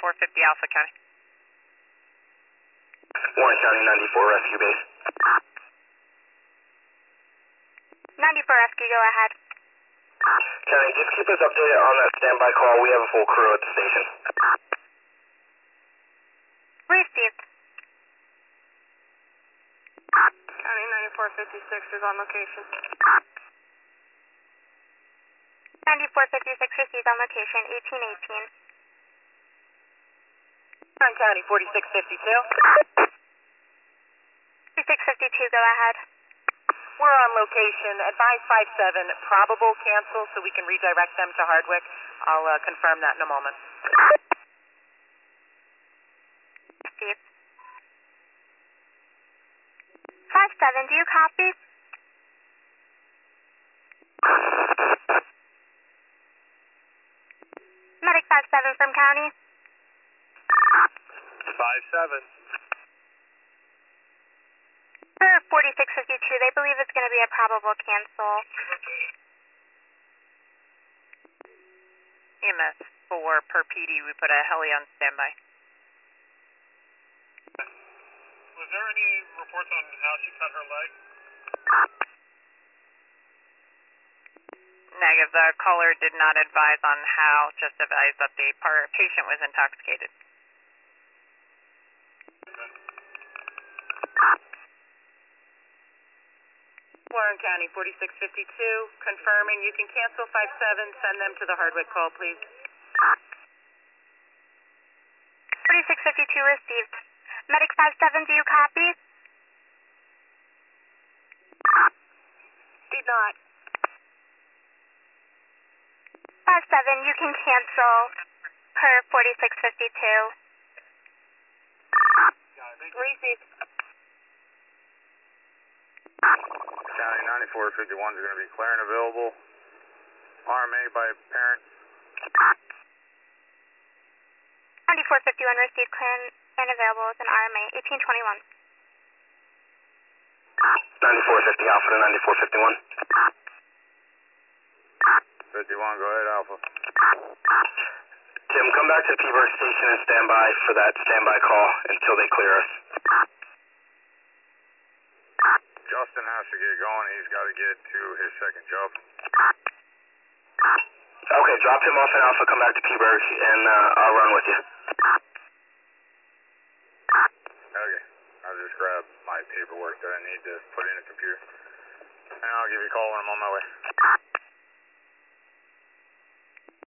9450 Alpha County. Warren County 94 Rescue Base. 94 Rescue, go ahead. County, just keep us updated on that standby call. We have a full crew at the station. Received. County 9456 is on location. 9456 received on location, 1818. Warren County 4652. 4652, go ahead. We're on location. Advise 57, probable cancel so we can redirect them to Hardwick. I'll confirm that in a moment. Received. 57, do you copy? Medic 57 from County. 57. For 4652, they believe it's going to be a probable cancel. EMS 4 per PD, we put a heli on standby. Was there any reports on how she cut her leg? Negative, the caller did not advise on how, just advised that the patient was intoxicated. Warren County 4652, confirming you can cancel 57, send them to the Hardwick call, please. 4652 received. Medic 57, do you copy? Did not. 57, you can cancel per 4652. Received. County 9451 is going to be clear and available. RMA by parent. 9451 received, clear and available with an RMA, 1821. 9450 Alpha to 9451. 51, go ahead, Alpha. Tim, come back to Peaburg Station and stand by for that standby call until they clear us. Justin has to get going. He's got to get to his second job. Okay, drop him off in Alpha, come back to Peaburg, and I'll run with you. Okay, I'll just grab my paperwork that I need to put in the computer. And I'll give you a call when I'm on my way.